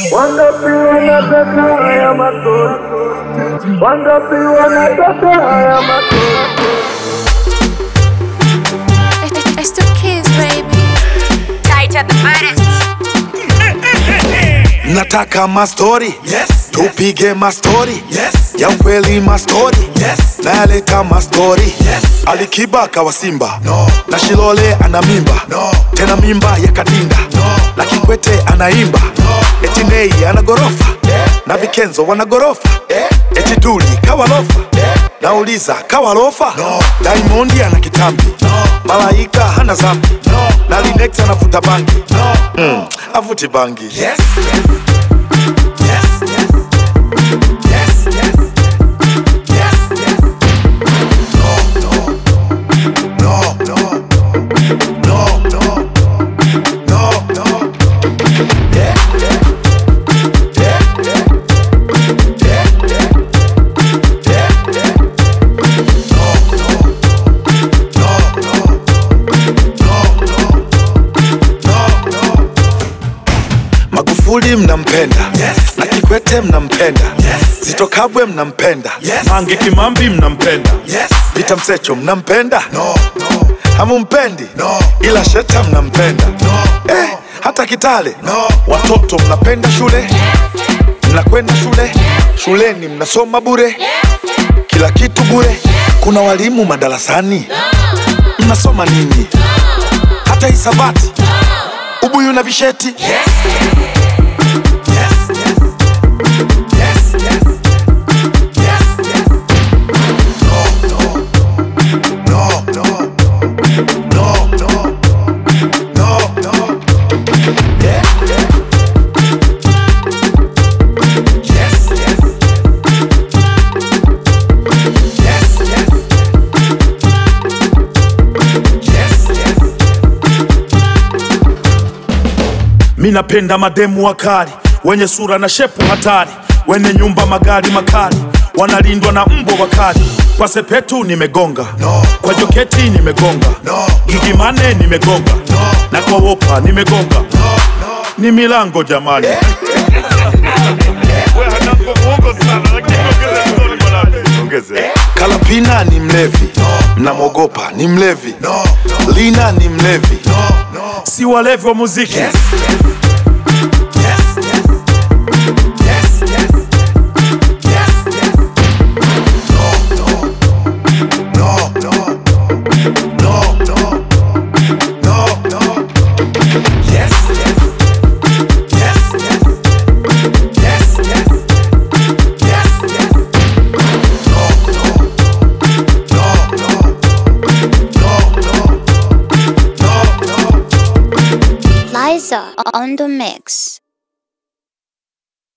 Wangapi wanataka haya matori? Wangapi wanataka haya matori? It's the kids, baby. Tight at the baddest. Nataka mastori, Yes. tupige mastori, Yes. ya ukweli mastori, Yes. naleta mastori. Yes. Alikiba kawa Simba, No. na Shilole ana mimba, No. tena mimba ya Kadinda, No. na Kikwete anaimba, eti Nei ana gorofa, Yeah. na Vikenzo wana gorofa, Yeah. eti Duli kawa lofa, Yeah. nauliza kawa lofa. No. Diamondi ana kitambi, No. Malaika hana zambi, No. na Linex anafuta bangi, No. avuti bangi. Yes. Yes. Yes. Yes. Yes. Yes. Yes. Yes. No. No. No. No. No. No. No. No. Yeah. Yeah. Yeah. Yeah. Yeah. Yeah. Yeah. Yeah. No. No. No. No. No. No. No. Magufuli mnampenda, Yes. na Kikwete mnampenda, Yes. Zitto Kabwe mnampenda, Yes. Mange Kimambi mnampenda, Yes. Peter Msecho mnampenda, No. No. hamumpendi, No. ila Sheta mnampenda, No. hata Kitale. No. Watoto mnapenda shule, mnakwenda shule, shuleni mnasoma bure, kila kitu bure. Kuna walimu madarasani, mnasoma nini? Hata hisabati, ubuyu na visheti. Yes. Yes. Yes. Yes. Yes. Yes. Yes. No. No. No. No. No. No. No. No. Yeah. Yeah. Yes. Yes. Yes. Yes. Yes. Yes. Mi napenda mademu wakali, wenye sura na shepu hatari, wenye nyumba magari makali, wanalindwa na mbwa wakali. Kwa Sepetu nimegonga, No. kwa Joketi nimegonga, No. Gigimane nimegonga, No. na kwa Wopa nimegonga. Ni milango jamani. Kalapina ni mlevi, mnamwogopa ni mlevi, No. Lina ni mlevi, No. No. Si walevi wa muziki. Yes. Yes. Yes. Yes. Yes. Yes. Yes. No. No. No. No. No. No. No. No. Yes. Yes. Yes. Yes. Yes. Yes. Yes. Yes. No. No. No. No. No. No. No. No. Liza on the mix.